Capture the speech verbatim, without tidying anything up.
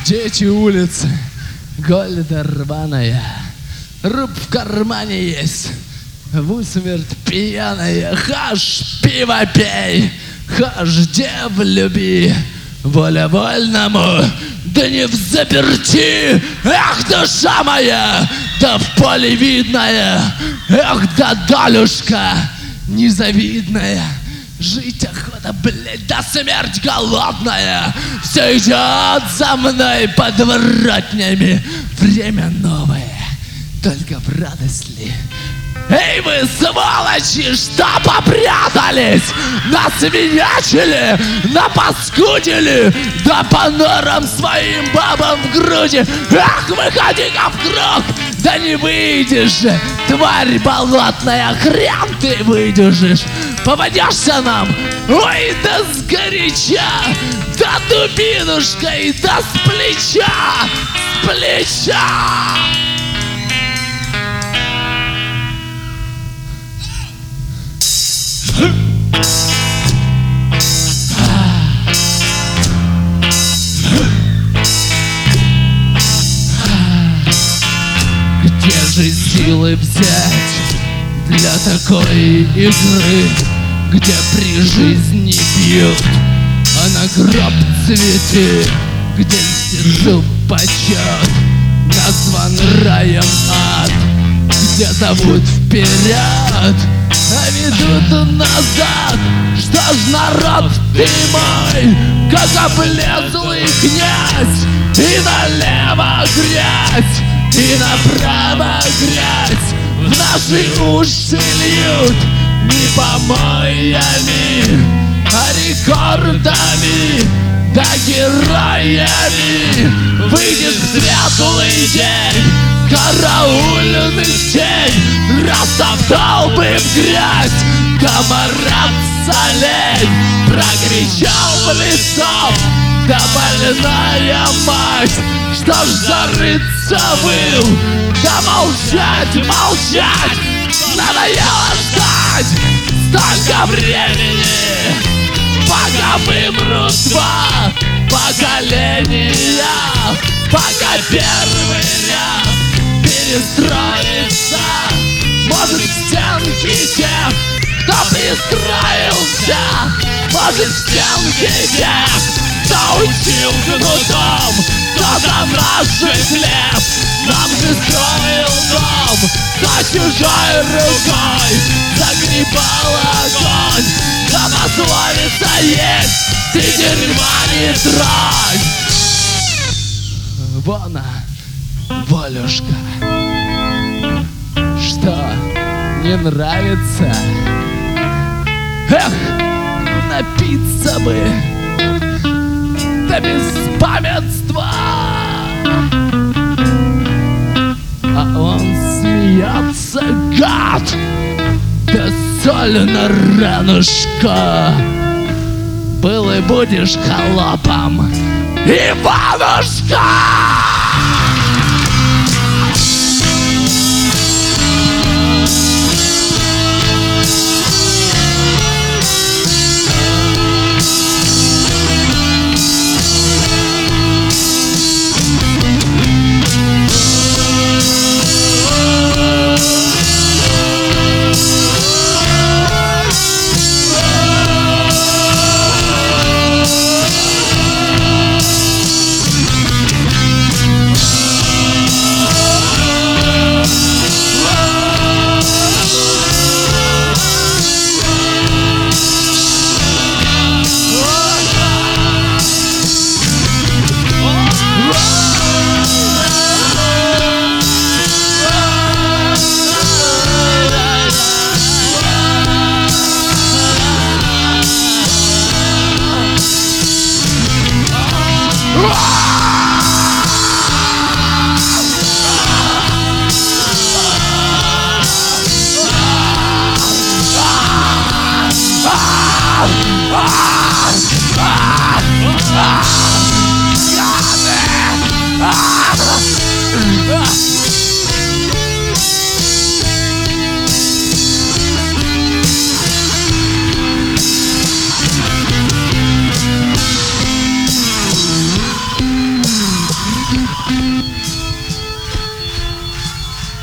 Дети улицы, гольда рваная, руб в кармане есть, в усмерть пьяная. Хаш, пиво пей, хаш, дев люби, воля вольному, да не в заперти. Эх, душа моя, да в поле видная, эх, да долюшка незавидная. Жить охота, блядь, да смерть голодная. Все идет за мной подворотнями. Время новое, только в радость ли? Эй, вы, сволочи, что попрятались? Насвинячили, напаскудили, да по норам своим бабам в груди. Ах, выходи-ка в круг, да не выйдешь же, тварь болотная, хрен ты выдержишь. Попадешься нам, ой, да сгоряча, да дубинушкой, да с плеча, с плеча. Где же силы взять для такой игры, где при жизни бьют, а на гроб цветы, где льстецу почет назван раем ад, где зовут вперед, а ведут назад. Что ж, народ ты мой, как облезлый князь, и налево грязь, и направо грязь в наши уши льют не помоями, а рекордами, да героями. Выйдет светлый день, караульный день, растоптал бы в грязь комарат солей, прокричал в лесов, да больная мать. Что ж, зарыться был, да молчать, молчать, надоело ждать столько времени, пока вымрут два поколения, пока первый ряд перестроится. Может, в стенки тех, кто пристроился, может, в стенки тех, кто учил кнутом, кто за наш хлеб нам же строил дом, кто чужой рукой загребал огонь. Да пословица есть, ты дерьма не тронь. Вон она, Волюшка, что, не нравится? Эх, напиться бы, да без памятства. А он смеется, гад, да соль на ранушку. Был и будешь холопом, Иванушка!